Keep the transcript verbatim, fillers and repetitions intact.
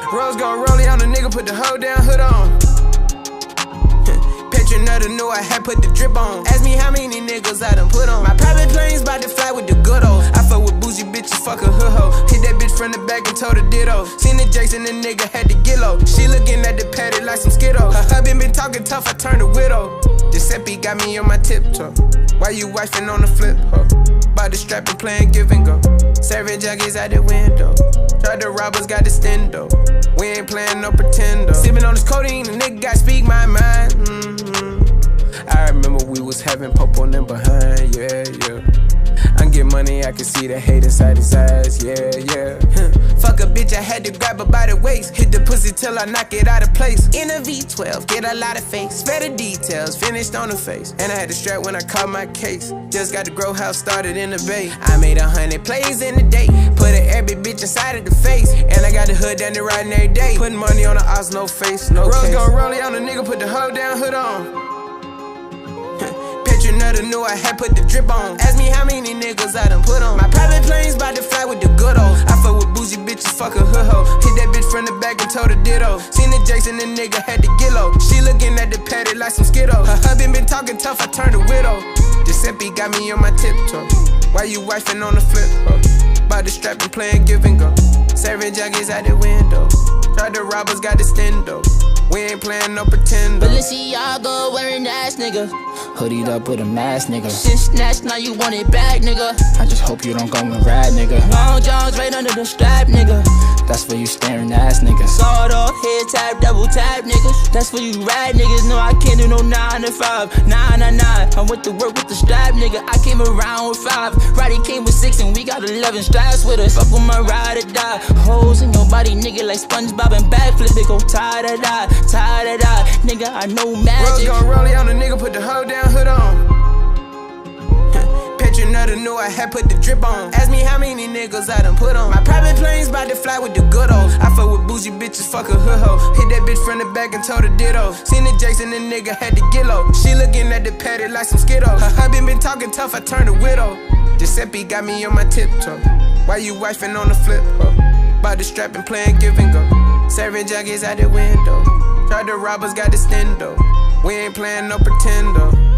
Rose gon' roll it on the nigga, put the hoe down, hood on. Petronetta knew I had put the drip on. Ask me how many niggas I done put on. My private plane's bout to fly with the good old. I fuck with bougie bitches, fuck a hood hoe. Hit that bitch from the back and told her ditto. Seen the Jason, the nigga had to get low. She looking at the paddock like some Skittles. Her husband been talking tough, I turned a widow. Giuseppe got me on my tiptoe. Why you wifing on the flip, huh? Bout the strap and playing give and go. Serving junkies out the window. Tried to rob us, got the stendo. We ain't playing no pretendo. Sipping on this codeine, the nigga got speak my mind. Mm-hmm. I remember we was having pope on them behind, yeah, yeah. I get money, I can see the hate inside his eyes, yeah, yeah. Fuck a bitch, I had to grab her by the waist. Hit the pussy till I knock it out of place. In a V twelve, get a lot of face. Spare the details, finished on the face. And I had to strap when I caught my case. Just got the grow house started in the bay. I made a hundred plays in the day. Put a every bitch inside of the face. And I got the hood down there riding every day. Putting money on the odds, no face, no Rose case. Gon' roll it on the nigga, put the hoe down, hood on. Petronetta knew I had put the drip on. Ask me how many niggas I done put on. My private plane's bout to fly with the good old. I fuck with bougie bitches, fuck a hood hoe. Hit that bitch from the back and told her ditto. Seen the Jason, the nigga had to get low. She looking at the paddock like some Skittles. Her husband been talking tough, I turned a widow. Giuseppe got me on my tiptoe. Why you wifing on the flip, huh? Bout the strap and playing give and go. Serving junkies out the window. Tried to rob us, got the stendo. We ain't playing no pretender. Balenciaga wearing ass nigga. Hoodied up with a mask nigga. Shit snatched, now you want it back nigga. I just hope you don't go and ride nigga. Long Johns right under the strap nigga. That's for you staring ass niggas. Sawed off, head tap, double tap niggas. That's for you rad niggas. No, I can't do no nine to five. Nine to nine. I went to work with the strap nigga. I came around with five. Roddy came with six and we got eleven straps with us. Fuck with my ride or die. Hoes in your body nigga like SpongeBob and backflip. They go tie to die, tie to die. Nigga, I know magic. Rose gon' roll it on the nigga, put the hoe down, hood on. Petronetta knew I had put the drip on. Ask me how many niggas I done put on. My private plane's bout to fly with the good old. I fuck with bougie bitches, fuck a hood hoe. Hit that bitch from the back and told her ditto. Seen the Jason, the nigga had to get low. She looking at the paddock like some Skittles. Her husband been talking tough, I turned a widow. Giuseppe got me on my tiptoe. Why you wifing on the flip, huh? Bout the strap and playing give and go. Serving junkies out the window. Tried to rob us, got the stendo. We ain't playing no pretender.